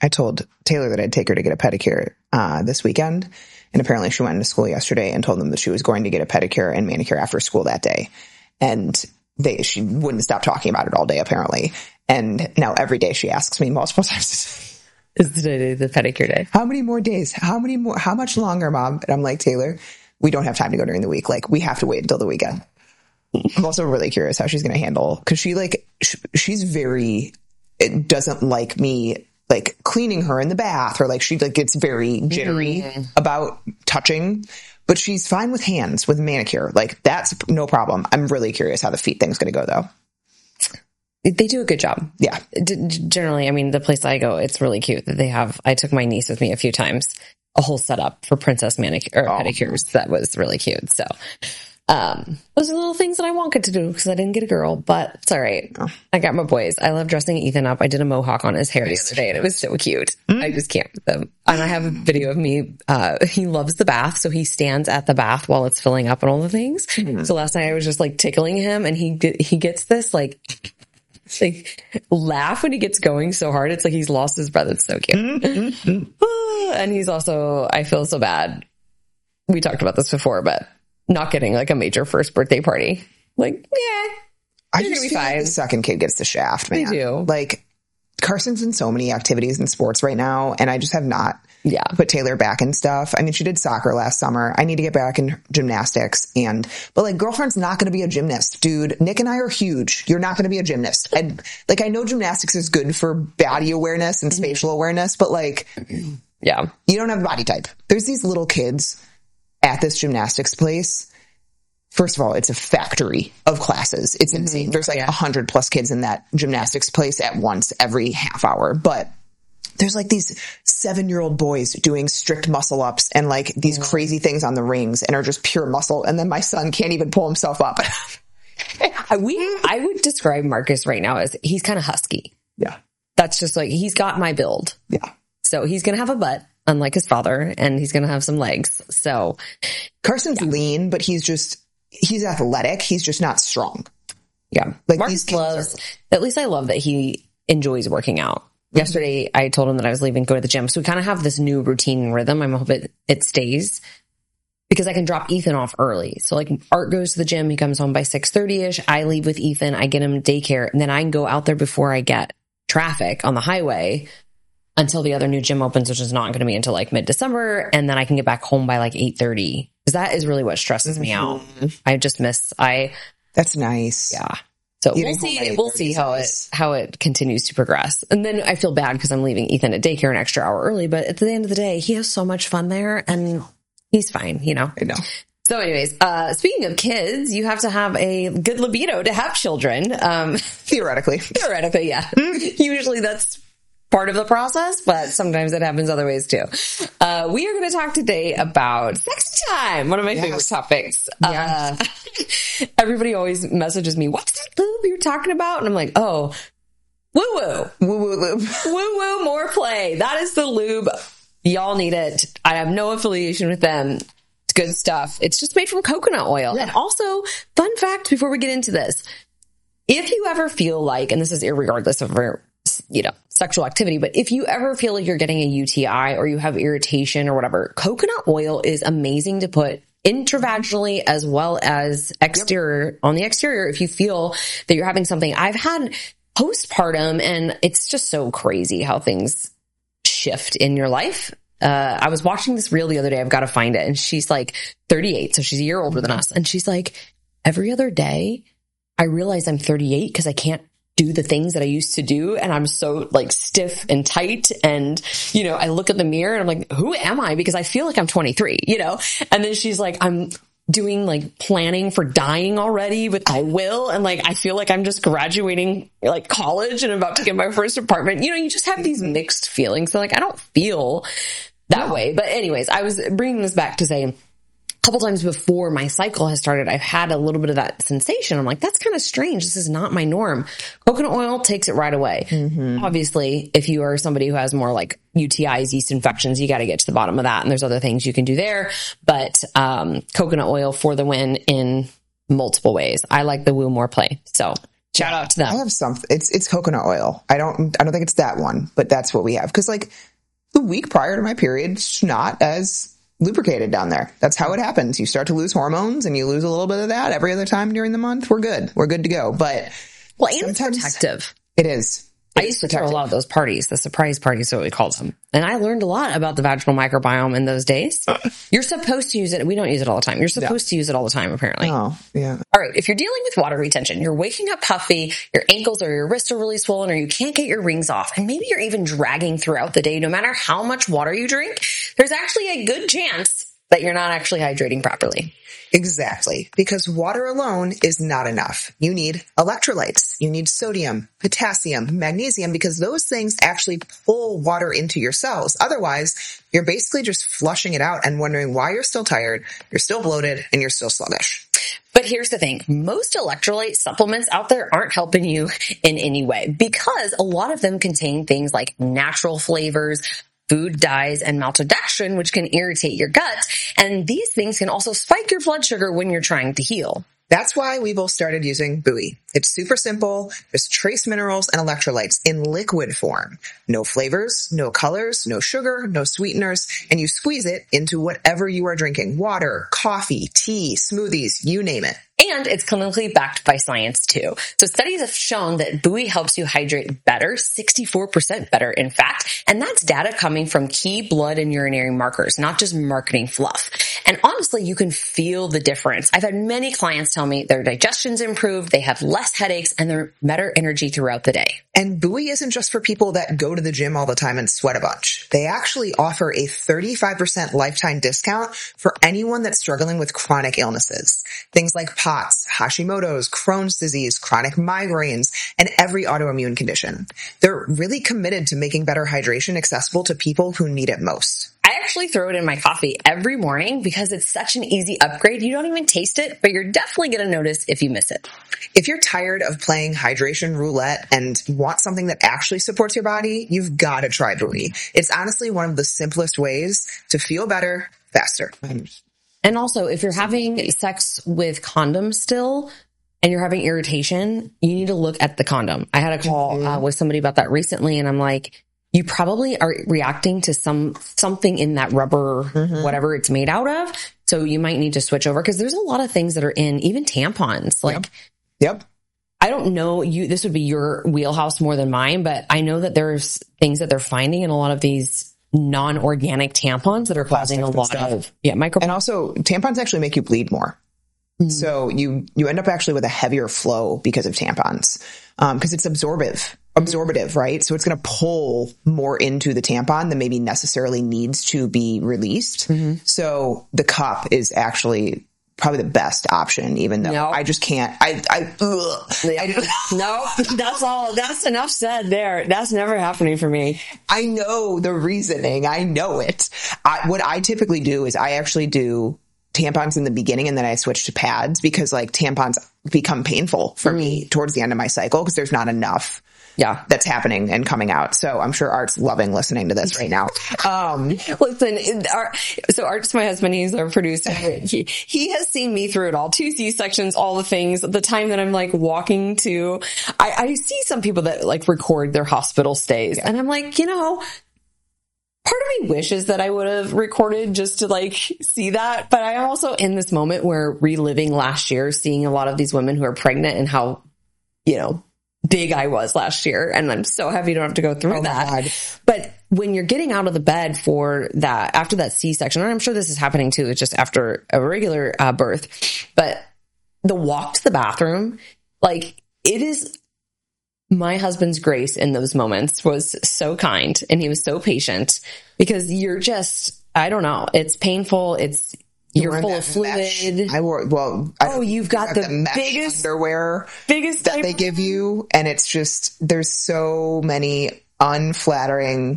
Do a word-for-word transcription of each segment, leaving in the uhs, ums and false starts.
I told Taylor that I'd take her to get a pedicure uh, this weekend. And apparently she went into school yesterday and told them that she was going to get a pedicure and manicure after school that day. And they, she wouldn't stop talking about it all day, apparently. And now every day she asks me multiple times. Is today the pedicure day? How many more days? How many more? How much longer, Mom? And I'm like, Taylor, we don't have time to go during the week. Like, we have to wait until the weekend. I'm also really curious how she's going to handle, because she like, sh- she's very, it doesn't like me like cleaning her in the bath, or like she like gets very jittery mm-hmm. about touching, but she's fine with hands, with manicure. Like, that's no problem. I'm really curious how the feet thing's going to go though. They do a good job. Yeah. D- generally, I mean, the place I go, it's really cute that they have, I took my niece with me a few times, a whole setup for princess manicure or oh. pedicures. That was really cute. So, um, those are little things that I won't get to do because I didn't get a girl, but it's all right. Oh. I got my boys. I love dressing Ethan up. I did a mohawk on his hair the other day and it was so cute. Mm. I just can't with them. And I have a video of me. Uh, he loves the bath. So he stands at the bath while it's filling up and all the things. Mm. So last night I was just like tickling him and he, he gets this like, like laugh when he gets going so hard. It's like he's lost his breath. It's so cute. Mm-hmm. And he's also, I feel so bad. We talked about this before, but not getting like a major first birthday party. Like, yeah, I just feel like the second kid gets the shaft, man. They do. Like, Carson's in so many activities and sports right now, and I just have not yeah. put Taylor back in stuff. I mean, she did soccer last summer. I need to get back in gymnastics. And, but like, girlfriend's not going to be a gymnast, dude. Nick and I are huge. You're not going to be a gymnast. And like, I know gymnastics is good for body awareness and mm-hmm. spatial awareness, but like, yeah, you don't have a body type. There's these little kids at this gymnastics place. First of all, it's a factory of classes. It's insane. There's like a yeah. hundred plus kids in that gymnastics place at once every half hour. But there's like these seven year old boys doing strict muscle ups and like these yeah. crazy things on the rings and are just pure muscle. And then my son can't even pull himself up. we, I would describe Marcus right now as he's kind of husky. Yeah. That's just like, he's got my build. Yeah. So he's going to have a butt, unlike his father, and he's going to have some legs. So Carson's yeah. lean, but he's just, he's athletic. He's just not strong. Yeah. Like Marcus loves, are, at least I love that he enjoys working out. Mm-hmm. Yesterday, I told him that I was leaving, go to the gym. So we kind of have this new routine and rhythm. I'm hoping it, it stays because I can drop Ethan off early. So like Art goes to the gym. He comes home by six thirty ish. I leave with Ethan. I get him daycare and then I can go out there before I get traffic on the highway until the other new gym opens, which is not going to be until like mid-December. And then I can get back home by like eight thirty. Because that is really what stresses me out. I just miss, I. That's nice. Yeah. So we'll see, we'll see how it, how it continues to progress. And then I feel bad because I'm leaving Ethan at daycare an extra hour early, but at the end of the day, he has so much fun there and he's fine, you know? I know. So anyways, uh, speaking of kids, you have to have a good libido to have children. Um, theoretically. Theoretically, yeah. Usually that's part of the process, but sometimes it happens other ways too. Uh, we are going to talk today about sex time, one of my yes. favorite topics. Yes. Uh, everybody always messages me, what's that lube you're talking about? And I'm like, oh, woo woo, woo woo lube, woo woo more play. That is the lube. Y'all need it. I have no affiliation with them. It's good stuff. It's just made from coconut oil. Yeah. And also, fun fact before we get into this, if you ever feel like, and this is irregardless of where, you know, sexual activity, but if you ever feel like you're getting a U T I or you have irritation or whatever, coconut oil is amazing to put intravaginally as well as exterior yep. on the exterior. If you feel that you're having something, I've had postpartum and it's just so crazy how things shift in your life. Uh, I was watching this reel the other day. I've got to find it. And she's like thirty-eight. So she's a year older than us. And she's like, every other day I realize I'm thirty-eight because I can't do the things that I used to do. And I'm so like stiff and tight. And, you know, I look at the mirror and I'm like, who am I? Because I feel like I'm twenty-three, you know? And then she's like, I'm doing like planning for dying already with my will. And like, I feel like I'm just graduating like college and about to get my first apartment. You know, you just have these mixed feelings. So like, I don't feel that no. way. But anyways, I was bringing this back to say, couple times before my cycle has started, I've had a little bit of that sensation. I'm like, that's kind of strange. This is not my norm. Coconut oil takes it right away. Mm-hmm. Obviously, if you are somebody who has more like U T Is, yeast infections, you got to get to the bottom of that. And there's other things you can do there. But um, coconut oil for the win in multiple ways. I like the woo more play. So Shout out to them. I have something. It's, it's coconut oil. I don't, I don't think it's that one, but that's what we have. Cause like the week prior to my period, it's not as lubricated down there. That's how it happens. You start to lose hormones and you lose a little bit of that every other time during the month. We're good. We're good to go. But well, and it's protective. It is. I used to throw a lot of those parties, the surprise parties, is what we called them. And I learned a lot about the vaginal microbiome in those days. You're supposed to use it. We don't use it all the time. You're supposed yeah. to use it all the time, apparently. Oh, yeah. All right. If you're dealing with water retention, you're waking up puffy, your ankles or your wrists are really swollen, or you can't get your rings off, and maybe you're even dragging throughout the day, no matter how much water you drink, there's actually a good chance that you're not actually hydrating properly. Exactly. Because water alone is not enough. You need electrolytes. You need sodium, potassium, magnesium, because those things actually pull water into your cells. Otherwise, you're basically just flushing it out and wondering why you're still tired, you're still bloated, and you're still sluggish. But here's the thing. Most electrolyte supplements out there aren't helping you in any way because a lot of them contain things like natural flavors, food dyes, and maltodextrin, which can irritate your gut. And these things can also spike your blood sugar when you're trying to heal. That's why we both started using Buoy. It's super simple. There's trace minerals and electrolytes in liquid form. No flavors, no colors, no sugar, no sweeteners, and you squeeze it into whatever you are drinking. Water, coffee, tea, smoothies, you name it. And it's clinically backed by science too. So studies have shown that Buoy helps you hydrate better, sixty-four percent better in fact. And that's data coming from key blood and urinary markers, not just marketing fluff. And honestly, you can feel the difference. I've had many clients tell me their digestion's improved, they have less headaches, and they're better energy throughout the day. And Buoy isn't just for people that go to the gym all the time and sweat a bunch. They actually offer a thirty-five percent lifetime discount for anyone that's struggling with chronic illnesses. Things like P O T S, Hashimoto's, Crohn's disease, chronic migraines, and every autoimmune condition. They're really committed to making better hydration accessible to people who need it most. I actually throw it in my coffee every morning because it's such an easy upgrade. You don't even taste it, but you're definitely going to notice if you miss it. If you're tired of playing hydration roulette and want something that actually supports your body, you've got to try Buoy. It's honestly one of the simplest ways to feel better faster. And also, if you're having sex with condoms still and you're having irritation, you need to look at the condom. I had a call mm-hmm. uh, with somebody about that recently, and I'm like, you probably are reacting to some something in that rubber, mm-hmm. whatever it's made out of. So you might need to switch over because there's a lot of things that are in, even tampons. Like, yep. yep. I don't know you, this would be your wheelhouse more than mine, but I know that there's things that they're finding in a lot of these non-organic tampons that are causing a lot stuff. of, yeah, micro. And also tampons actually make you bleed more. Mm-hmm. So you, you end up actually with a heavier flow because of tampons. Um, cause it's absorptive. absorptive, right? So it's going to pull more into the tampon than maybe necessarily needs to be released. Mm-hmm. So the cup is actually probably the best option, even though no. I just can't, I, I, ugh, I no, that's all, that's enough said there. That's never happening for me. I know the reasoning. I know it. I, what I typically do is I actually do tampons in the beginning and then I switch to pads because like tampons become painful for mm-hmm. me towards the end of my cycle because there's not enough. Yeah, that's happening and coming out. So I'm sure Art's loving listening to this right now. Um, listen, Art, so Art's my husband. He's our producer. He, he has seen me through it all. Two C-sections, all the things. The time that I'm like walking to, I, I see some people that like record their hospital stays, yeah. and I'm like, you know, part of me wishes that I would have recorded just to like see that. But I'm also in this moment where reliving last year, seeing a lot of these women who are pregnant and how, you know, big I was last year. And I'm so happy you don't have to go through oh that. But when you're getting out of the bed for that, after that C-section, and I'm sure this is happening too, it's just after a regular uh, birth, but the walk to the bathroom, like it is, my husband's grace in those moments was so kind and he was so patient because you're just, I don't know, it's painful. It's, You're full of fluid. Mesh. I wore, well, I oh, you've got, got the, the biggest underwear biggest that they give you. And it's just, there's so many unflattering,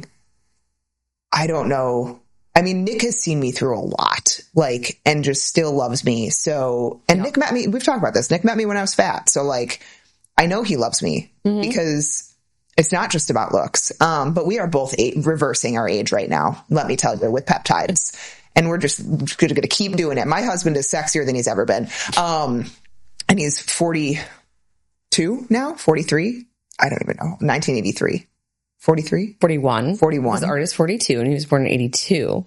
I don't know. I mean, Nick has seen me through a lot, like, and just still loves me. So, and yeah. Nick met me, we've talked about this. Nick met me when I was fat. So like, I know he loves me mm-hmm. because it's not just about looks. Um, but we are both a- reversing our age right now. Let me tell you, with peptides. And we're just going to keep doing it. My husband is sexier than he's ever been. Um, and he's forty, forty-two now, forty-three. I don't even know. nineteen eighty-three. forty-three? forty-one. forty-one. His artist forty-two, and he was born in eighty-two.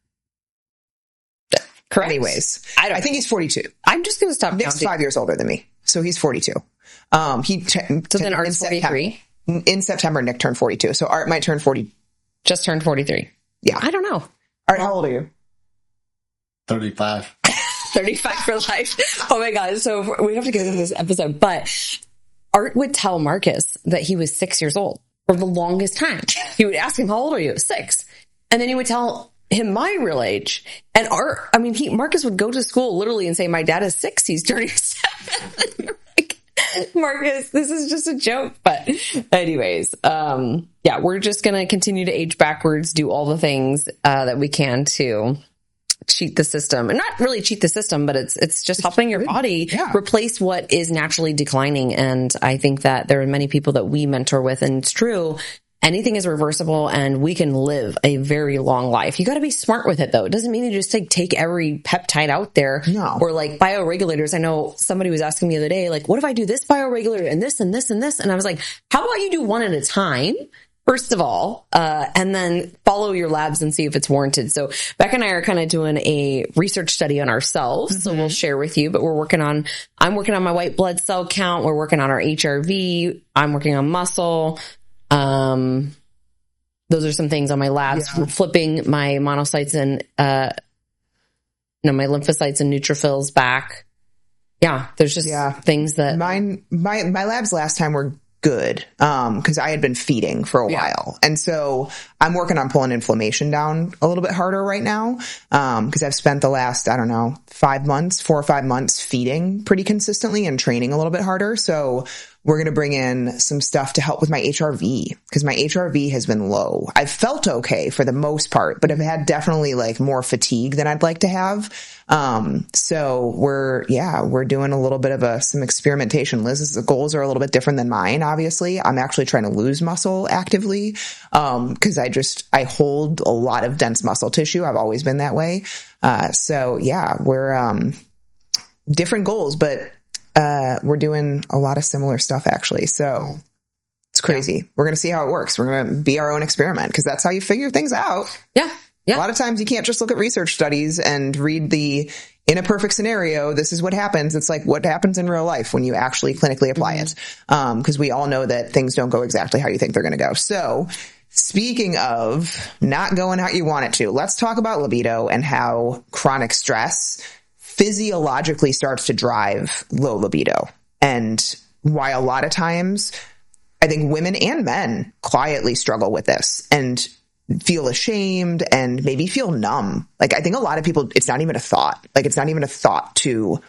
Correct. Anyways, I, don't, I think he's forty-two. I'm just going to stop Nick's counting. five years older than me, so he's forty-two. Um, he t- So then Art's forty-three? In September, Nick turned forty-two, so Art might turn forty. Just turned forty-three. Yeah. I don't know. Art, how old are you? thirty-five. thirty-five for life. Oh my God. So we have to get into this episode, but Art would tell Marcus that he was six years old for the longest time. He would ask him, how old are you? Six. And then he would tell him my real age. And Art, I mean, he, Marcus would go to school literally and say, my dad is six. He's turning seven. Like, Marcus, this is just a joke. But anyways, um, yeah, we're just going to continue to age backwards, do all the things uh, that we can to cheat the system, and not really cheat the system, but it's it's just helping your body yeah. replace what is naturally declining. And I think that there are many people that we mentor with, and it's true. Anything is reversible, and we can live a very long life. You got to be smart with it, though. It doesn't mean you just like take every peptide out there, no. or like bioregulators. I know somebody was asking me the other day, like, what if I do this bioregulator and this and this and this? And I was like, how about you do one at a time? First of all, uh, and then follow your labs and see if it's warranted. So Becca and I are kind of doing a research study on ourselves. Mm-hmm. So we'll share with you, but we're working on, I'm working on my white blood cell count. We're working on our H R V. I'm working on muscle. Um, those are some things on my labs. Yeah. Flipping my monocytes and, uh, no, my lymphocytes and neutrophils back. Yeah. There's just yeah. things that mine, my, my labs last time were good. Um, cause I had been feeding for a yeah. while. And so I'm working on pulling inflammation down a little bit harder right now. Um, cause I've spent the last, I don't know, five months, four or five months feeding pretty consistently and training a little bit harder. So we're going to bring in some stuff to help with my H R V, because my H R V has been low. I've felt okay for the most part, but I've had definitely like more fatigue than I'd like to have. Um, so we're, yeah, we're doing a little bit of a, some experimentation. Liz's goals are a little bit different than mine, obviously. I'm actually trying to lose muscle actively, um, cause I just, I hold a lot of dense muscle tissue. I've always been that way. Uh, so yeah, we're, um, different goals, but Uh, we're doing a lot of similar stuff actually. So it's crazy. Yeah. We're going to see how it works. We're going to be our own experiment, because that's how you figure things out. Yeah. Yeah. A lot of times you can't just look at research studies and read the, in a perfect scenario, this is what happens. It's like what happens in real life when you actually clinically apply mm-hmm. it. Um, cause we all know that things don't go exactly how you think they're going to go. So speaking of not going how you want it to, let's talk about libido and how chronic stress physiologically starts to drive low libido, and why a lot of times I think women and men quietly struggle with this and feel ashamed and maybe feel numb. Like I think a lot of people, it's not even a thought. Like it's not even a thought to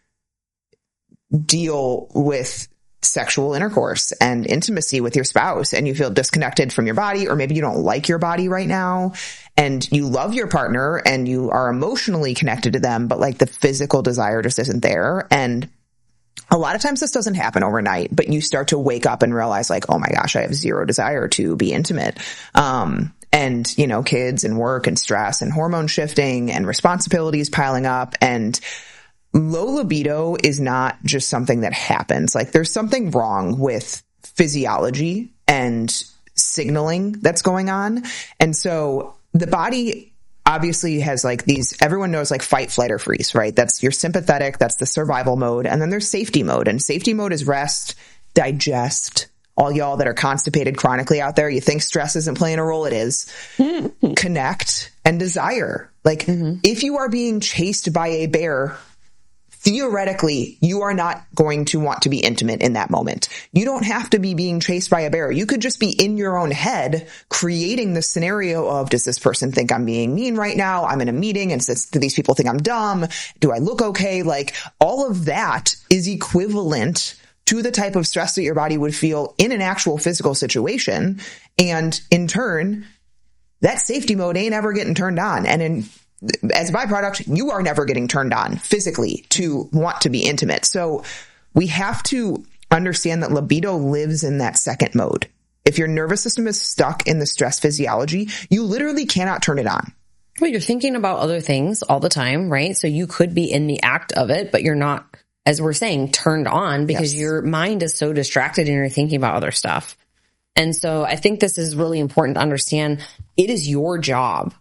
deal with sexual intercourse and intimacy with your spouse, and you feel disconnected from your body, or maybe you don't like your body right now and you love your partner and you are emotionally connected to them, but like the physical desire just isn't there. And a lot of times this doesn't happen overnight, but you start to wake up and realize like, oh my gosh, I have zero desire to be intimate. Um, and you know, kids and work and stress and hormone shifting and responsibilities piling up, and low libido is not just something that happens. Like there's something wrong with physiology and signaling that's going on. And so the body obviously has like these, everyone knows like fight, flight, or freeze, right? That's your sympathetic, that's the survival mode. And then there's safety mode, and safety mode is rest, digest. All y'all that are constipated chronically out there, you think stress isn't playing a role. It is. Connect and desire. Like mm-hmm. if you are being chased by a bear, theoretically, you are not going to want to be intimate in that moment. You don't have to be being chased by a bear. You could just be in your own head creating the scenario of, does this person think I'm being mean right now? I'm in a meeting and says, do these people think I'm dumb? Do I look okay? Like all of that is equivalent to the type of stress that your body would feel in an actual physical situation. And in turn, that safety mode ain't ever getting turned on. And in as a byproduct, you are never getting turned on physically to want to be intimate. So we have to understand that libido lives in that second mode. If your nervous system is stuck in the stress physiology, you literally cannot turn it on. Well, you're thinking about other things all the time, right? So you could be in the act of it, but you're not as we're saying, turned on because Yes. your mind is so distracted and you're thinking about other stuff. And so I think this is really important to understand. It is your job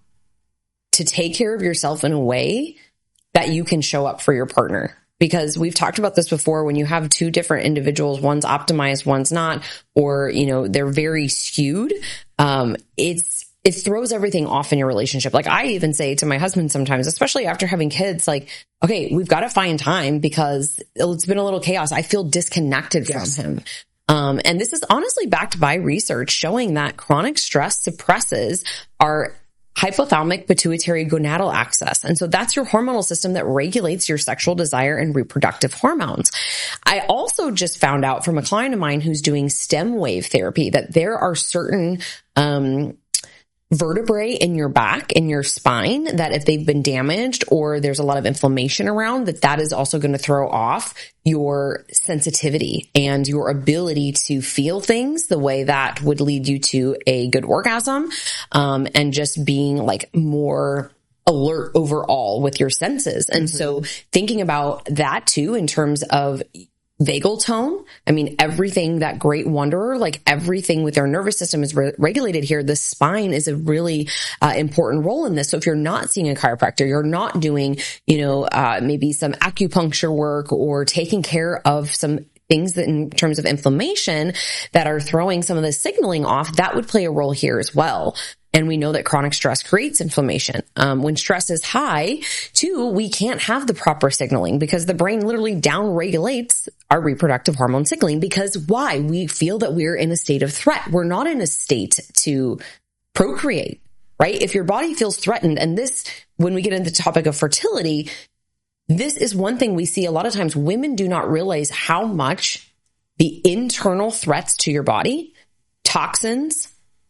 to take care of yourself in a way that you can show up for your partner. Because we've talked about this before, when you have two different individuals, one's optimized, one's not, or, you know, they're very skewed, um, it's, it throws everything off in your relationship. Like I even say to my husband sometimes, especially after having kids, like, okay, we've got to find time because it's been a little chaos. I feel disconnected Yes. from him. Um, and this is honestly backed by research showing that chronic stress suppresses our hypothalamic pituitary gonadal axis. And so that's your hormonal system that regulates your sexual desire and reproductive hormones. I also just found out from a client of mine who's doing stem wave therapy that there are certain, um, vertebrae in your back, in your spine, that if they've been damaged or there's a lot of inflammation around, that that is also going to throw off your sensitivity and your ability to feel things the way that would lead you to a good orgasm, um, and just being like more alert overall with your senses. And mm-hmm. so thinking about that too, in terms of vagal tone. I mean, everything, that great wanderer, like everything with our nervous system is re- regulated here. The spine is a really uh, important role in this. So if you're not seeing a chiropractor, you're not doing, you know, uh, maybe some acupuncture work or taking care of some things that in terms of inflammation that are throwing some of the signaling off, that would play a role here as well. And we know that chronic stress creates inflammation. Um, when stress is high, too, we can't have the proper signaling because the brain literally down regulates our reproductive hormone signaling. Because why? We feel that we're in a state of threat. We're not in a state to procreate, right? If your body feels threatened, and this, when we get into the topic of fertility, this is one thing we see a lot of times. Women do not realize how much the internal threats to your body, toxins,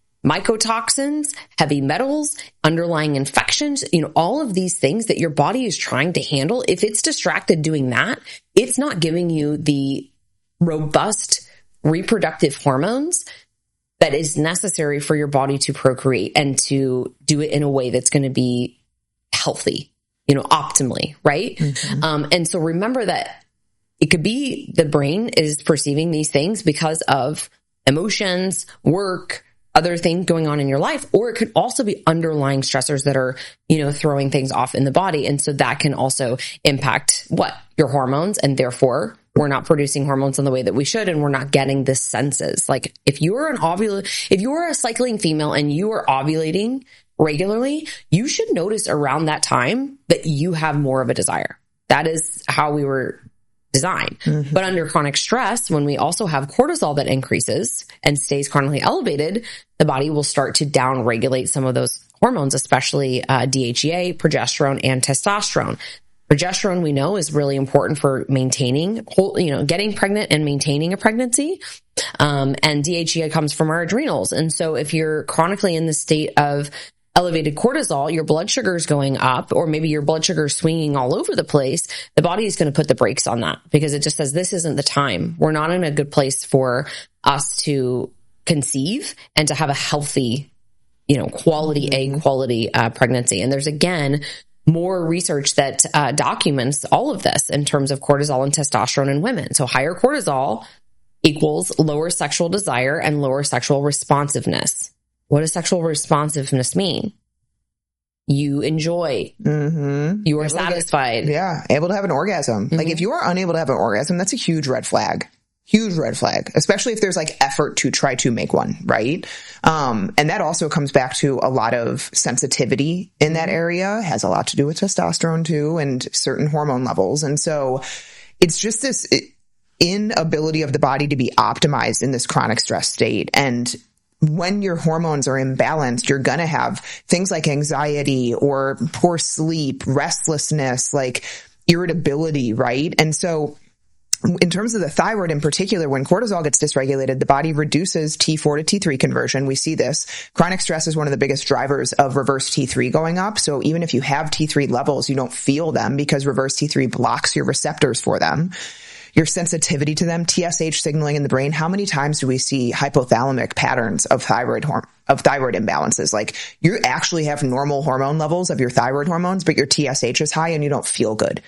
mycotoxins, heavy metals, underlying infections, you know, all of these things that your body is trying to handle. If it's distracted doing that, it's not giving you the robust reproductive hormones that is necessary for your body to procreate and to do it in a way that's going to be healthy, you know, optimally, right? Mm-hmm. Um, and so remember that it could be the brain is perceiving these things because of emotions, work, other things going on in your life, or it could also be underlying stressors that are, you know, throwing things off in the body. And so that can also impact what? Your hormones. And therefore we're not producing hormones in the way that we should. And we're not getting the senses. Like if you're an ovul, if you're a cycling female and you are ovulating regularly, you should notice around that time that you have more of a desire. That is how we were designed. Mm-hmm. But under chronic stress, when we also have cortisol that increases and stays chronically elevated, the body will start to down regulate some of those hormones, especially uh, D H E A, progesterone, and testosterone. Progesterone, we know, is really important for maintaining, you know, getting pregnant and maintaining a pregnancy. Um, and D H E A comes from our adrenals. And so if you're chronically in the state of elevated cortisol, your blood sugar is going up, or maybe your blood sugar is swinging all over the place, the body is going to put the brakes on that because it just says, this isn't the time. We're not in a good place for us to conceive and to have a healthy, you know, quality mm-hmm. egg, quality uh, pregnancy. And there's, again, more research that uh, documents all of this in terms of cortisol and testosterone in women. So higher cortisol equals lower sexual desire and lower sexual responsiveness. What does sexual responsiveness mean? You enjoy. Mm-hmm. You are able satisfied. To, yeah. Able to have an orgasm. Mm-hmm. Like if you are unable to have an orgasm, that's a huge red flag. Huge red flag, especially if there's like effort to try to make one, right? Um, and that also comes back to a lot of sensitivity in that area. It has a lot to do with testosterone too and certain hormone levels. And so it's just this inability of the body to be optimized in this chronic stress state. And when your hormones are imbalanced, you're going to have things like anxiety or poor sleep, restlessness, like irritability, right? And so in terms of the thyroid in particular, when cortisol gets dysregulated, the body reduces T four to T three conversion. We see this. Chronic stress is one of the biggest drivers of reverse T three going up. So even if you have T three levels, you don't feel them because reverse T three blocks your receptors for them. Your sensitivity to them, T S H signaling in the brain. How many times do we see hypothalamic patterns of thyroid horm- of thyroid imbalances? Like you actually have normal hormone levels of your thyroid hormones, but your T S H is high and you don't feel good.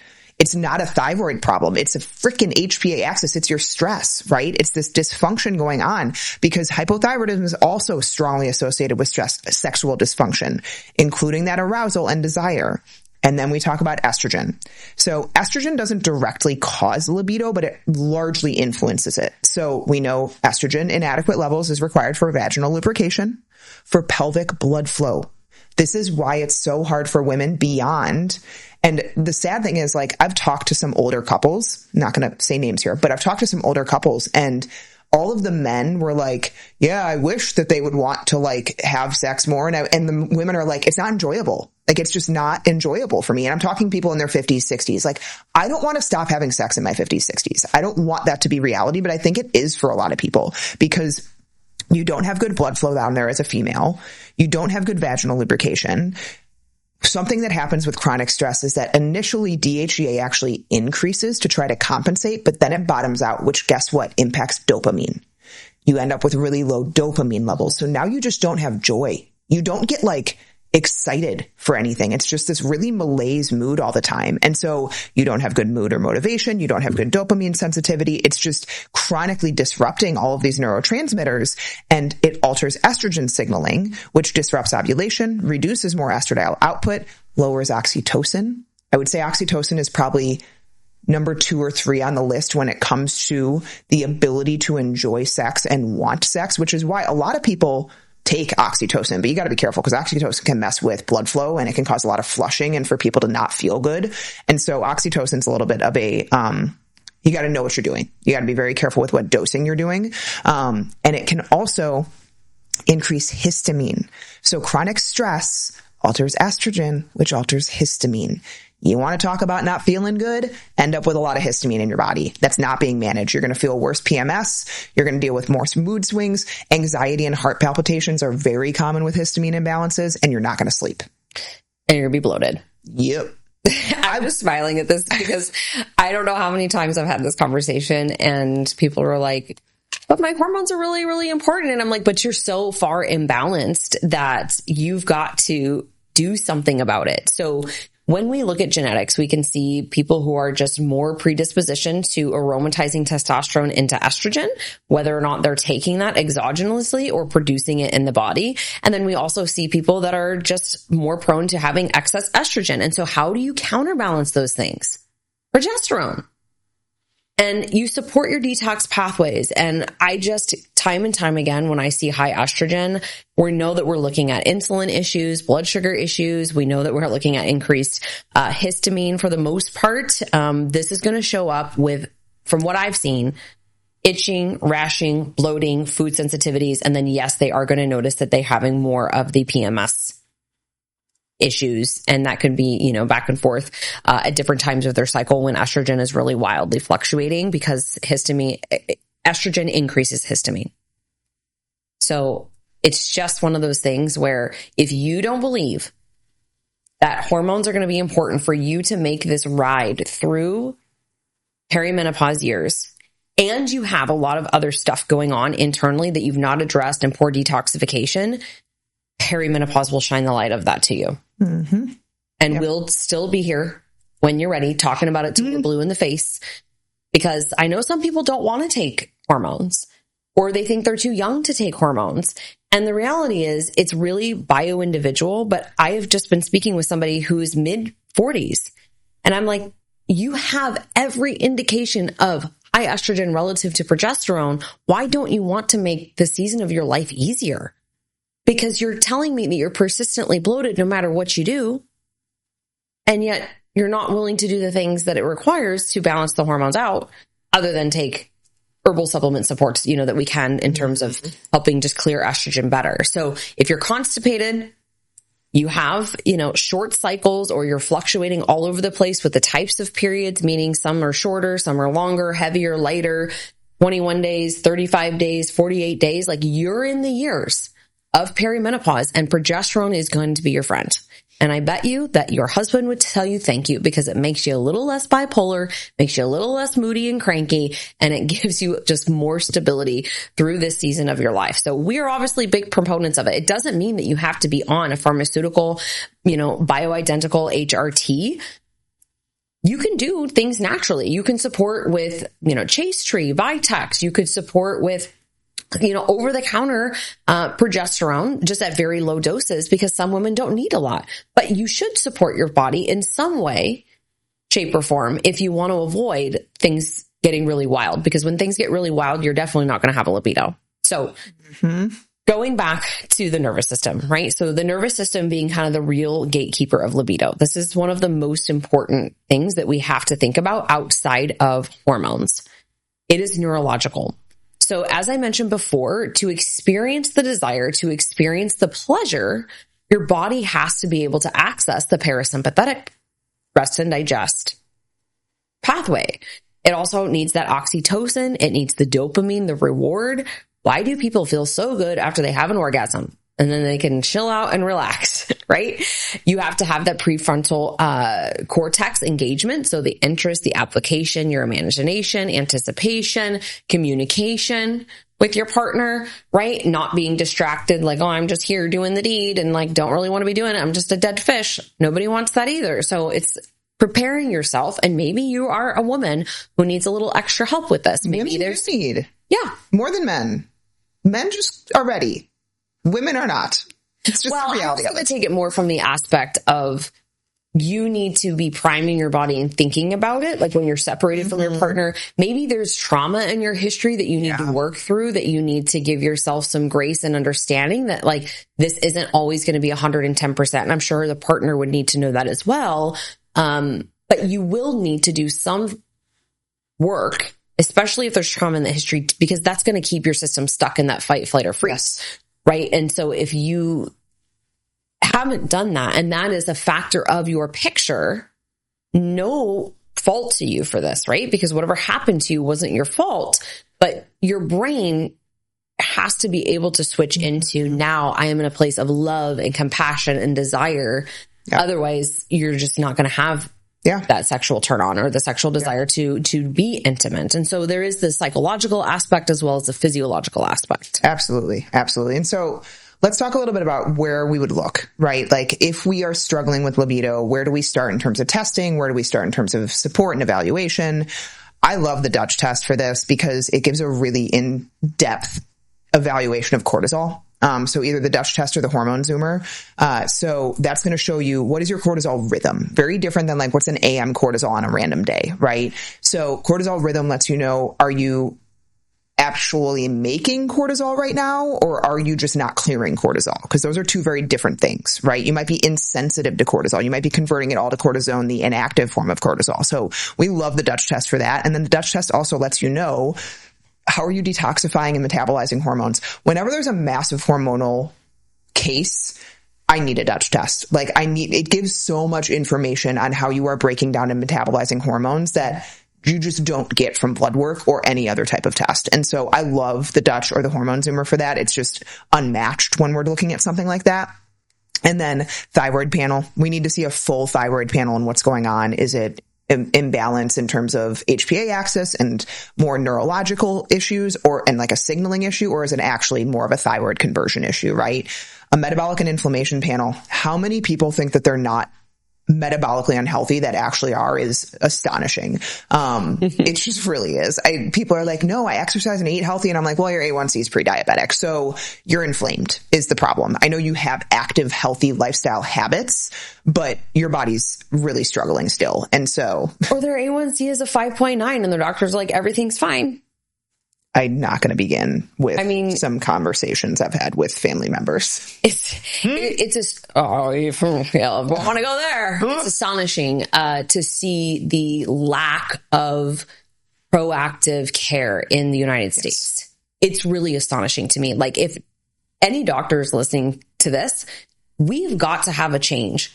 It's not a thyroid problem. It's a freaking H P A axis. It's your stress, right? It's this dysfunction going on because hypothyroidism is also strongly associated with stress, sexual dysfunction, including that arousal and desire. And then we talk about estrogen. So estrogen doesn't directly cause libido, but it largely influences it. So we know estrogen inadequate levels is required for vaginal lubrication, for pelvic blood flow. This is why it's so hard for women beyond. And the sad thing is, like, I've talked to some older couples, not going to say names here, but I've talked to some older couples, and all of the men were like, yeah, I wish that they would want to like have sex more. And I, and the women are like, it's not enjoyable. Like, it's just not enjoyable for me. And I'm talking people in their fifties, sixties. Like, I don't want to stop having sex in my fifties, sixties. I don't want that to be reality, but I think it is for a lot of people because you don't have good blood flow down there as a female. You don't have good vaginal lubrication. Something that happens with chronic stress is that initially D H E A actually increases to try to compensate, but then it bottoms out, which guess what? Impacts dopamine. You end up with really low dopamine levels. So now you just don't have joy. You don't get like excited for anything. It's just this really malaise mood all the time. And so you don't have good mood or motivation. You don't have good dopamine sensitivity. It's just chronically disrupting all of these neurotransmitters, and it alters estrogen signaling, which disrupts ovulation, reduces more estradiol output, lowers oxytocin. I would say oxytocin is probably number two or three on the list when it comes to the ability to enjoy sex and want sex, which is why a lot of people take oxytocin, but you got to be careful because oxytocin can mess with blood flow and it can cause a lot of flushing and for people to not feel good. And so oxytocin's a little bit of a, um, you got to know what you're doing. You got to be very careful with what dosing you're doing. Um, and it can also increase histamine. So chronic stress alters estrogen, which alters histamine. You want to talk about not feeling good? End up with a lot of histamine in your body that's not being managed. You're going to feel worse P M S. You're going to deal with more mood swings. Anxiety and heart palpitations are very common with histamine imbalances, and you're not going to sleep. And you're going to be bloated. Yep. I'm just smiling at this because I don't know how many times I've had this conversation and people are like, but my hormones are really, really important. And I'm like, but you're so far imbalanced that you've got to do something about it. So when we look at genetics, we can see people who are just more predispositioned to aromatizing testosterone into estrogen, whether or not they're taking that exogenously or producing it in the body. And then we also see people that are just more prone to having excess estrogen. And so how do you counterbalance those things? Progesterone. And you support your detox pathways. And I just, time and time again, when I see high estrogen, we know that we're looking at insulin issues, blood sugar issues. We know that we're looking at increased uh, histamine for the most part. Um, this is going to show up with, from what I've seen, itching, rashing, bloating, food sensitivities. And then, yes, they are going to notice that they're having more of the P M S issues, and that could be, you know, back and forth uh, at different times of their cycle when estrogen is really wildly fluctuating because histamine, estrogen increases histamine. So it's just one of those things where if you don't believe that hormones are going to be important for you to make this ride through perimenopause years, and you have a lot of other stuff going on internally that you've not addressed and poor detoxification, perimenopause will shine the light of that to you. Mm-hmm. And yep. We'll still be here when you're ready talking about it till you're blue in the face, because I know some people don't want to take hormones or they think they're too young to take hormones. And the reality is it's really bio-individual, but I have just been speaking with somebody who's mid forties and I'm like, you have every indication of high estrogen relative to progesterone. Why don't you want to make the season of your life easier? Because you're telling me that you're persistently bloated no matter what you do, and yet you're not willing to do the things that it requires to balance the hormones out other than take herbal supplement supports, you know, that we can in terms of helping just clear estrogen better. So if you're constipated, you have, you know, short cycles, or you're fluctuating all over the place with the types of periods, meaning some are shorter, some are longer, heavier, lighter, twenty-one days, thirty-five days, forty-eight days, like you're in the years of perimenopause, and progesterone is going to be your friend. And I bet you that your husband would tell you thank you, because it makes you a little less bipolar, makes you a little less moody and cranky, and it gives you just more stability through this season of your life. So we are obviously big proponents of it. It doesn't mean that you have to be on a pharmaceutical, you know, bioidentical H R T. you can do things naturally. You can support with, you know, Chase Tree, Vitex. You could support with, you know, over the counter, uh, progesterone, just at very low doses, because some women don't need a lot, but you should support your body in some way, shape or form if you want to avoid things getting really wild, because when things get really wild, you're definitely not going to have a libido. So mm-hmm. going back to the nervous system, right? So the nervous system being kind of the real gatekeeper of libido. This is one of the most important things that we have to think about outside of hormones. It is neurological. So as I mentioned before, to experience the desire, to experience the pleasure, your body has to be able to access the parasympathetic rest and digest pathway. It also needs that oxytocin. It needs the dopamine, the reward. Why do people feel so good after they have an orgasm? And then they can chill out and relax, right? You have to have that prefrontal uh, cortex engagement. So the interest, the application, your imagination, anticipation, communication with your partner, right? Not being distracted like, oh, I'm just here doing the deed and like, don't really want to be doing it. I'm just a dead fish. Nobody wants that either. So it's preparing yourself. And maybe you are a woman who needs a little extra help with this. Maybe Women there's need. Yeah. More than men. Men just are ready. Women are not. It's just well, the reality I'm of going it. to take it more from the aspect of you need to be priming your body and thinking about it. Like when you're separated mm-hmm. from your partner, maybe there's trauma in your history that you need yeah. to work through, that you need to give yourself some grace and understanding that like this isn't always going to be one hundred ten percent. And I'm sure the partner would need to know that as well. Um, but you will need to do some work, especially if there's trauma in the history, because that's going to keep your system stuck in that fight, flight, or freeze. Yes. Right. And so if you haven't done that, and that is a factor of your picture, no fault to you for this, right? Because whatever happened to you wasn't your fault, but your brain has to be able to switch into, now I am in a place of love and compassion and desire. Yeah. Otherwise, you're just not going to have yeah. that sexual turn on or the sexual desire yeah. to, to be intimate. And so there is the psychological aspect as well as the physiological aspect. Absolutely. Absolutely. And so let's talk a little bit about where we would look, right? Like if we are struggling with libido, where do we start in terms of testing? Where do we start in terms of support and evaluation? I love the Dutch test for this because it gives a really in-depth evaluation of cortisol. Um, so either the Dutch test or the hormone zoomer. Uh, so that's going to show you what is your cortisol rhythm. Very different than like what's an A M cortisol on a random day, right? So cortisol rhythm lets you know, are you actually making cortisol right now, or are you just not clearing cortisol? Because those are two very different things, right? You might be insensitive to cortisol. You might be converting it all to cortisone, the inactive form of cortisol. So we love the Dutch test for that. And then the Dutch test also lets you know, how are you detoxifying and metabolizing hormones? Whenever there's a massive hormonal case, I need a Dutch test. Like I need, it gives so much information on how you are breaking down and metabolizing hormones that you just don't get from blood work or any other type of test. And so I love the Dutch or the hormone zoomer for that. It's just unmatched when we're looking at something like that. And then thyroid panel. We need to see a full thyroid panel and what's going on. Is it imbalance in terms of H P A axis and more neurological issues, or and like a signaling issue, or is it actually more of a thyroid conversion issue, right? A metabolic and inflammation panel. How many people think that they're not metabolically unhealthy that actually are is astonishing. Um, it just really is. I, people are like, no, I exercise and eat healthy. And I'm like, well, your A one C is pre-diabetic. So you're inflamed is the problem. I know you have active, healthy lifestyle habits, but your body's really struggling still. And so. Or their A one C is a five point nine and the doctor's like, everything's fine. I'm not going to begin with I mean, some conversations I've had with family members. It's, it, it's just, oh, you yeah, want to go there. It's astonishing, uh, to see the lack of proactive care in the United States. Yes. It's really astonishing to me. Like if any doctor is listening to this, we've got to have a change.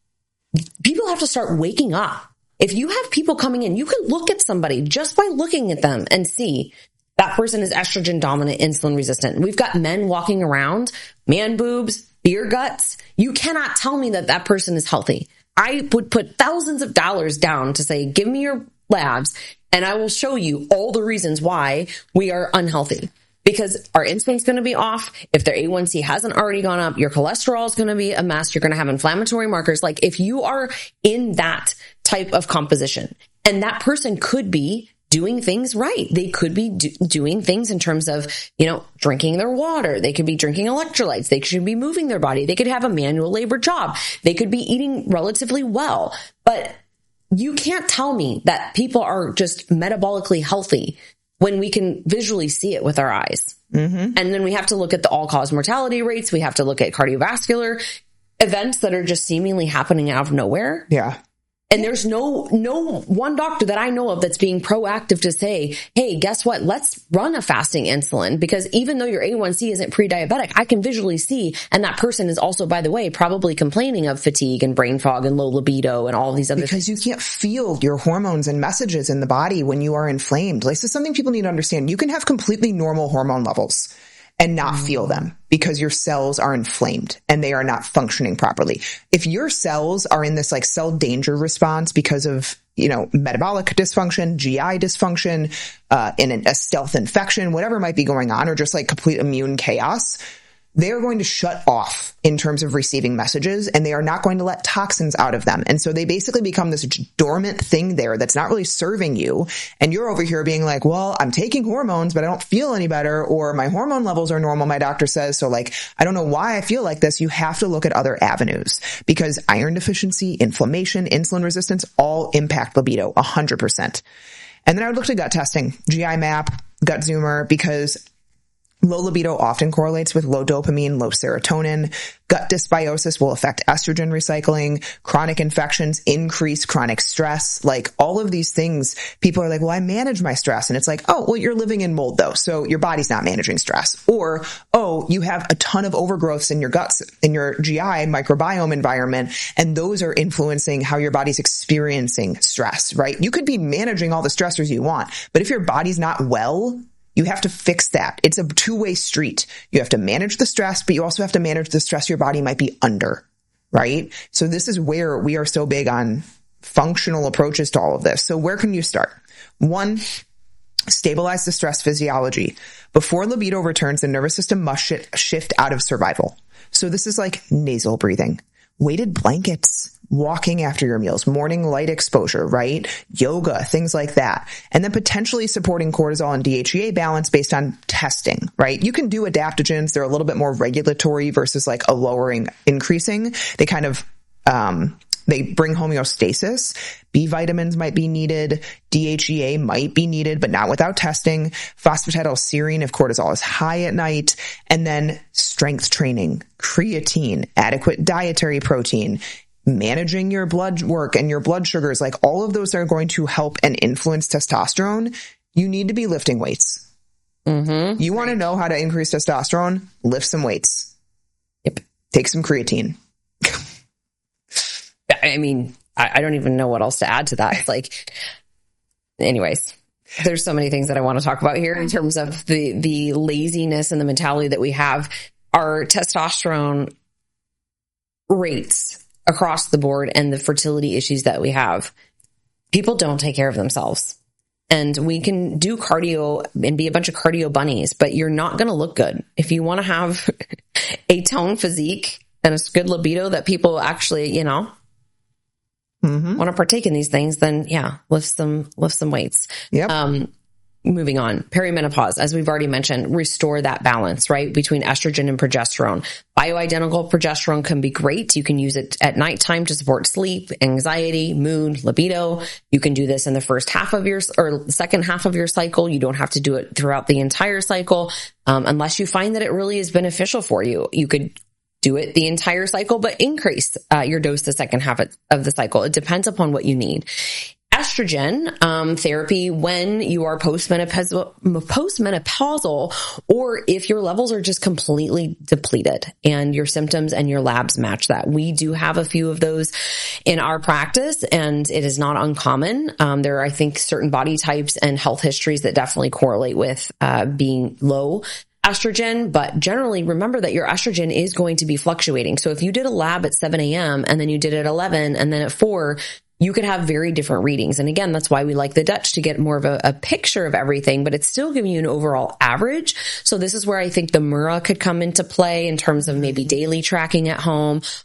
People have to start waking up. If you have people coming in, you can look at somebody just by looking at them and see that person is estrogen dominant, insulin resistant. We've got men walking around, man boobs, beer guts. You cannot tell me that that person is healthy. I would put thousands of dollars down to say, give me your labs and I will show you all the reasons why we are unhealthy. Because our insulin's going to be off. If their A one C hasn't already gone up, your cholesterol is going to be a mess. You're going to have inflammatory markers. Like if you are in that type of composition. And that person could be doing things right. They could be do- doing things in terms of, you know, drinking their water. They could be drinking electrolytes. They should be moving their body. They could have a manual labor job. They could be eating relatively well. But you can't tell me that people are just metabolically healthy when we can visually see it with our eyes. Mm-hmm. And then we have to look at the all-cause mortality rates. We have to look at cardiovascular events that are just seemingly happening out of nowhere. Yeah. And there's no, no one doctor that I know of that's being proactive to say, hey, guess what? Let's run a fasting insulin, because even though your A one C isn't pre-diabetic, I can visually see. And that person is also, by the way, probably complaining of fatigue and brain fog and low libido and all of these other because things. You can't feel your hormones and messages in the body when you are inflamed. Like, this is something people need to understand. You can have completely normal hormone levels and not feel them because your cells are inflamed and they are not functioning properly. If your cells are in this like cell danger response because of, you know, metabolic dysfunction, G I dysfunction, uh, in an, a stealth infection, whatever might be going on, or just like complete immune chaos, they're going to shut off in terms of receiving messages, and they are not going to let toxins out of them. And so they basically become this dormant thing there that's not really serving you. And you're over here being like, well, I'm taking hormones, but I don't feel any better, or my hormone levels are normal, my doctor says. So like, I don't know why I feel like this. You have to look at other avenues, because iron deficiency, inflammation, insulin resistance all impact libido one hundred percent. And then I would look to gut testing, G I map, gut zoomer, because low libido often correlates with low dopamine, low serotonin. Gut dysbiosis will affect estrogen recycling. Chronic infections increase chronic stress. Like, all of these things, people are like, well, I manage my stress. And it's like, oh, well, you're living in mold though, so your body's not managing stress. Or, oh, you have a ton of overgrowths in your guts, in your G I microbiome environment, and those are influencing how your body's experiencing stress, right? You could be managing all the stressors you want, but if your body's not well, you have to fix that. It's a two-way street. You have to manage the stress, but you also have to manage the stress your body might be under, right? So this is where we are so big on functional approaches to all of this. So where can you start? One, stabilize the stress physiology. Before libido returns, the nervous system must sh- shift out of survival. So this is like nasal breathing, weighted blankets, walking after your meals, morning light exposure, right? Yoga, things like that. And then potentially supporting cortisol and D H E A balance based on testing, right? You can do adaptogens. They're a little bit more regulatory versus like a lowering, increasing. They kind of, um, they bring homeostasis. B vitamins might be needed. D H E A might be needed, but not without testing. Phosphatidylserine if cortisol is high at night. And then strength training, creatine, adequate dietary protein, managing your blood work and your blood sugars. Like, all of those are going to help and influence testosterone. You need to be lifting weights. Mm-hmm. You want to know how to increase testosterone? Lift some weights. Yep. Take some creatine. I mean, I, I don't even know what else to add to that. It's like, anyways, there's so many things that I want to talk about here in terms of the, the laziness and the mentality that we have. Our testosterone rates across the board and the fertility issues that we have, people don't take care of themselves. And we can do cardio and be a bunch of cardio bunnies, but you're not going to look good. If you want to have a toned physique and a good libido that people actually, you know, mm-hmm. want to partake in these things, then yeah, lift some, lift some weights. Yep. Um, moving on, perimenopause, as we've already mentioned, restore that balance, right, between estrogen and progesterone. Bioidentical progesterone can be great. You can use it at nighttime to support sleep, anxiety, mood, libido. You can do this in the first half of your, or second half of your cycle. You don't have to do it throughout the entire cycle, um, unless you find that it really is beneficial for you. You could do it the entire cycle, but increase uh, your dose the second half of the cycle. It depends upon what you need. Estrogen um, therapy when you are postmenopausal, postmenopausal, or if your levels are just completely depleted and your symptoms and your labs match that. We do have a few of those in our practice, and it is not uncommon. Um, there are, I think, certain body types and health histories that definitely correlate with uh, being low estrogen, but generally remember that your estrogen is going to be fluctuating. So if you did a lab at seven a.m. and then you did it at eleven and then at four, you could have very different readings. And again, that's why we like the Dutch, to get more of a, a picture of everything, but it's still giving you an overall average. So this is where I think the Mura could come into play in terms of maybe daily tracking at home,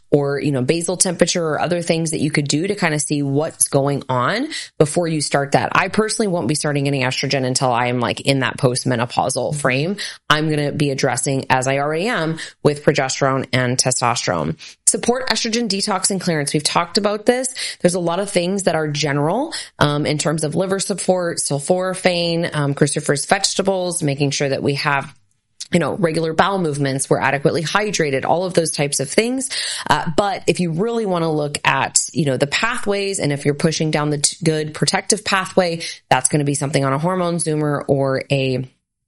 or, you know, basal temperature or other things that you could do to kind of see what's going on before you start that. I personally won't be starting any estrogen until I am like in that postmenopausal frame. I'm going to be addressing, as I already am, with progesterone and testosterone. Support estrogen detox and clearance. We've talked about this. There's a lot of things that are general um, in terms of liver support, sulforaphane, um, cruciferous vegetables, making sure that we have you know, regular bowel movements, we're adequately hydrated, all of those types of things. Uh, but if you really want to look at, you know, the pathways, and if you're pushing down the t- good protective pathway, that's going to be something on a hormone zoomer or a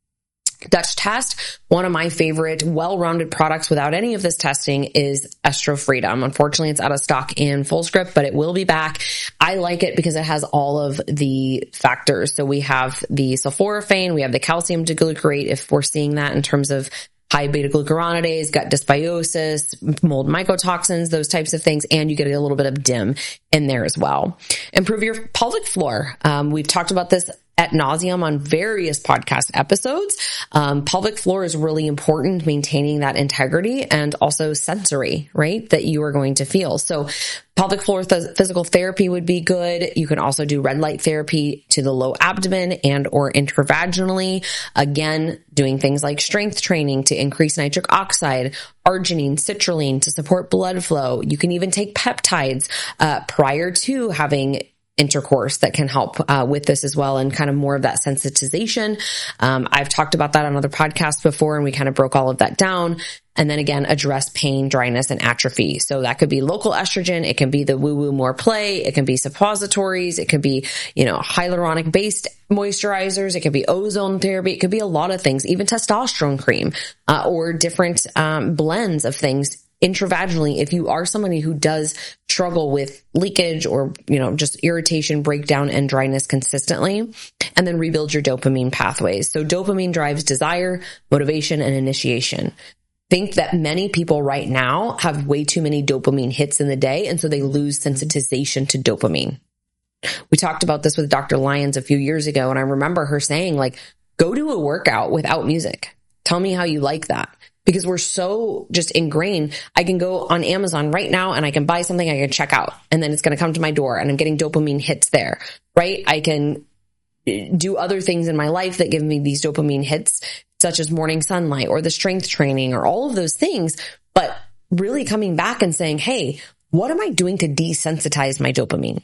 Dutch test. One of my favorite well-rounded products without any of this testing is Estro Freedom. Unfortunately, it's out of stock in Fullscript, but it will be back. I like it because it has all of the factors. So we have the sulforaphane, we have the calcium diglucarate, if we're seeing that in terms of high beta-glucuronidase, gut dysbiosis, mold mycotoxins, those types of things, and you get a little bit of D I M in there as well. Improve your pelvic floor. Um, we've talked about this ad nauseum on various podcast episodes. Um, pelvic floor is really important, maintaining that integrity and also sensory, right, that you are going to feel. So pelvic floor th- physical therapy would be good. You can also do red light therapy to the low abdomen and or intravaginally. Again, doing things like strength training to increase nitric oxide, arginine, citrulline to support blood flow. You can even take peptides uh, prior to having intercourse that can help uh, with this as well, and kind of more of that sensitization. Um, I've talked about that on other podcasts before, and we kind of broke all of that down. And then again, address pain, dryness, and atrophy. So that could be local estrogen. It can be the woo-woo more play. It can be suppositories. It could be, you know, hyaluronic based moisturizers. It could be ozone therapy. It could be a lot of things, even testosterone cream, uh, or different um, blends of things intravaginally. If you are somebody who does struggle with leakage or, you know, just irritation, breakdown, and dryness consistently, and then rebuild your dopamine pathways. So dopamine drives desire, motivation, and initiation. Think that many people right now have way too many dopamine hits in the day, and so they lose sensitization to dopamine. We talked about this with Doctor Lyons a few years ago, and I remember her saying, like, go do a workout without music. Tell me how you like that. Because we're so just ingrained. I can go on Amazon right now and I can buy something, I can check out, and then it's going to come to my door and I'm getting dopamine hits there, right? I can do other things in my life that give me these dopamine hits, such as morning sunlight or the strength training or all of those things. But really coming back and saying, hey, what am I doing to desensitize my dopamine?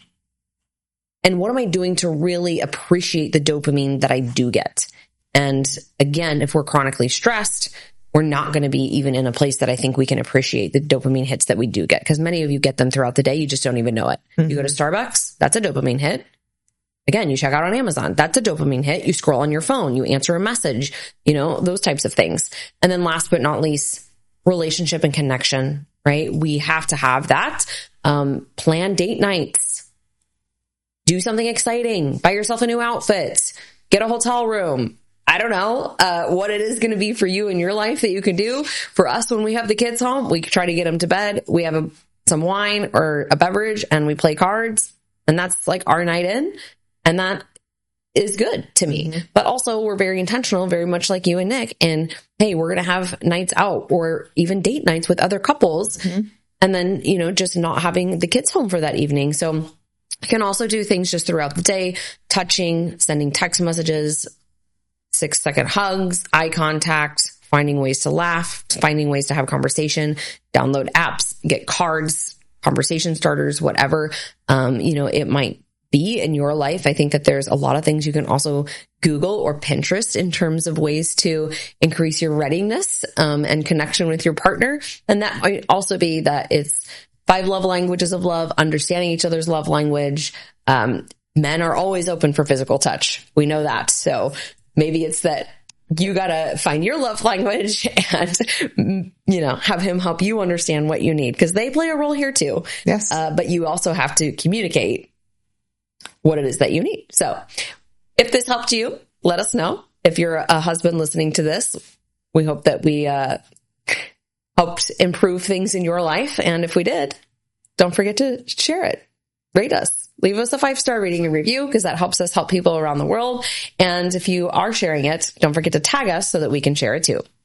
And what am I doing to really appreciate the dopamine that I do get? And again, if we're chronically stressed, we're not going to be even in a place that I think we can appreciate the dopamine hits that we do get, because many of you get them throughout the day. You just don't even know it. Mm-hmm. You go to Starbucks, that's a dopamine hit. Again, you check out on Amazon, that's a dopamine hit. You scroll on your phone, you answer a message, you know, those types of things. And then last but not least, relationship and connection, right? We have to have that. Um, plan date nights. Do something exciting. Buy yourself a new outfit. Get a hotel room. I don't know uh, what it is going to be for you in your life that you can do. For us, when we have the kids home, we try to get them to bed. We have a, some wine or a beverage and we play cards. And that's like our night in. And that is good to me. Mm-hmm. But also we're very intentional, very much like you and Nick. And hey, we're going to have nights out or even date nights with other couples. Mm-hmm. And then, you know, just not having the kids home for that evening. So you can also do things just throughout the day, touching, sending text messages, six second hugs, eye contact, finding ways to laugh, finding ways to have conversation, download apps, get cards, conversation starters, whatever, um, you know, it might be in your life. I think that there's a lot of things you can also Google or Pinterest in terms of ways to increase your readiness, um, and connection with your partner. And that might also be that it's five love languages of love, understanding each other's love language. Um, men are always open for physical touch. We know that. So maybe it's that you gotta find your love language and, you know, have him help you understand what you need, because they play a role here too. Yes. Uh, but you also have to communicate what it is that you need. So if this helped you, let us know. If you're a husband listening to this, we hope that we, uh, helped improve things in your life. And if we did, don't forget to share it. Rate us. Leave us a five-star rating and review, because that helps us help people around the world. And if you are sharing it, don't forget to tag us so that we can share it too.